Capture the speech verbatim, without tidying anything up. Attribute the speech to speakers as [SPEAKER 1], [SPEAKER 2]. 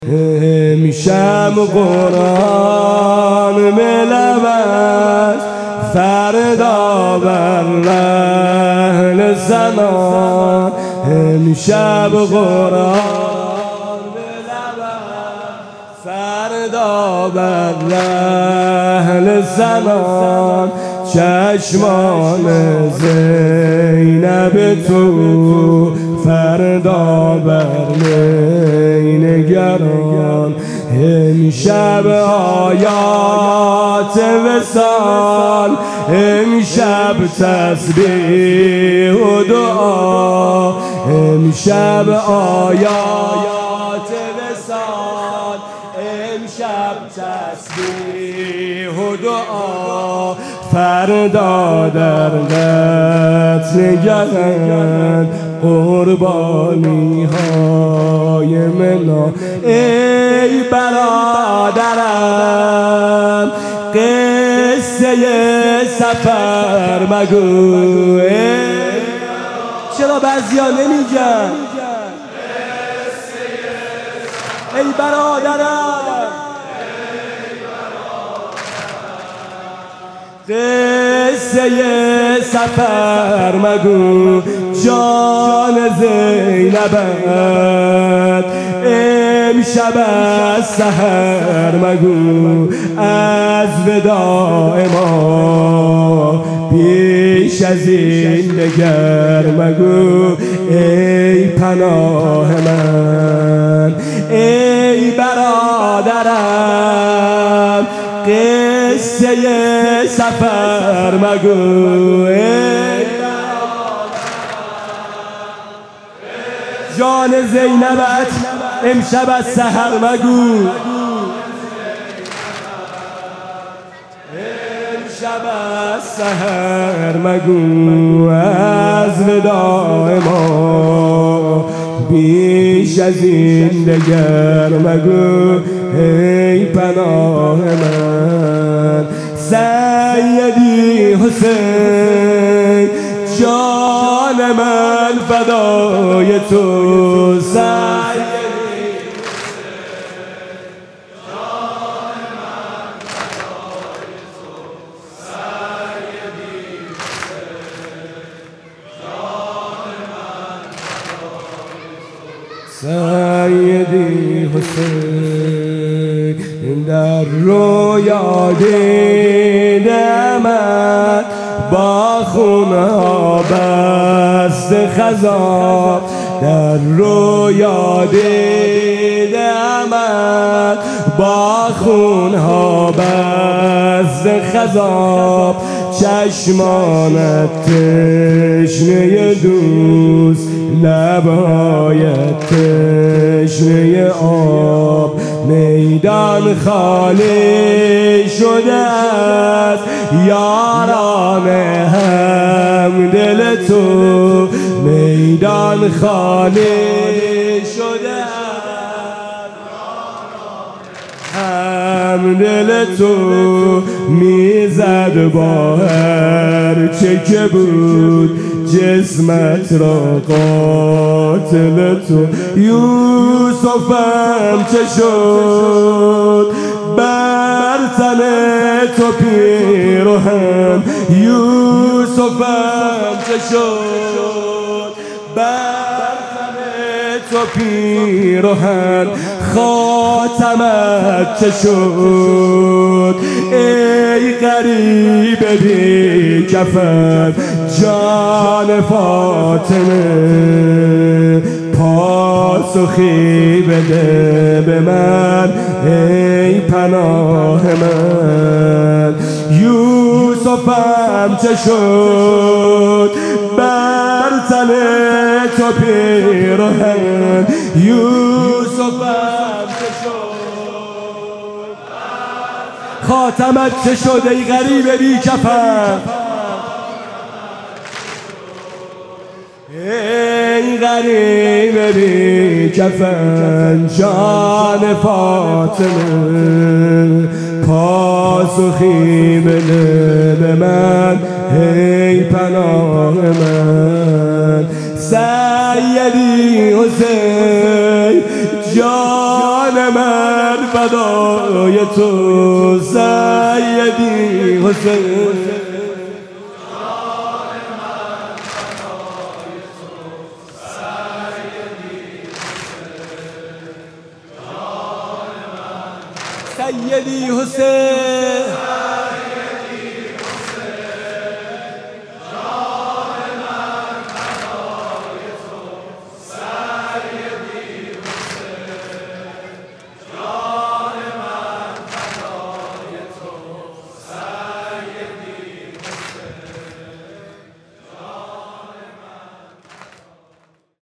[SPEAKER 1] میشم قرآن ملبس فردا بر اهل زمان. میشم قرآن ملبس فردا بر اهل زمان. چشمان زینب تو فردا بر نگران. امشب آیات وصال، امشب تسبیح و دعا. امشب آیات وصال، امشب تسبیح و دعا. فردا در قتل نگهند قربانی های منا. ای برادرم قصه سفر مگو. چرا بعضیا نمیگن؟ ای برادرم قصه سفر مگو. جان زینبت امشب از سحر مگو. از وداع ما بیش از این دگر مگو. ای پناه من ای برادرم قصه سفر مگو. جان زینبت امشب از سحر مگو. امشب از سحر مگو. از وداع ما بیش از این دگر مگو. ای پناه من سیدی حسین جان من فدای تو. سیدی حسین جان من فدای تو. سیدی حسین جان من فدای تو. سیدی حسین در رویا دیدمت با خونها بست خضاب. در رویا دیدمت با خونها بست خضاب. چشمانت تشنه دوست، لبهایت تشنه آب. میدان خالی شده است یاران همدل تو. میدان خالی شده است همدل تو. میزد با هر چه که بود جسمت را قاتل تو. یوسفم چه شد بر تن تو پیرهن. یوسفم چه شد بر تن تو پیرهن. خاتمت چه شد ای غریب بی کفن. جان فاطمه پاسخی بده به من. ای پناه من یوسفم چه شد بر تن تو پیرهن. یوسفم چه شد خاتمت چه شد ای غریب بی کفن. ای غریب بی کفن جان فاطمه پاسخی بده به من. ای پناه من سیدی حسین جان من فدای تو سیدی حسین. سیدی حسین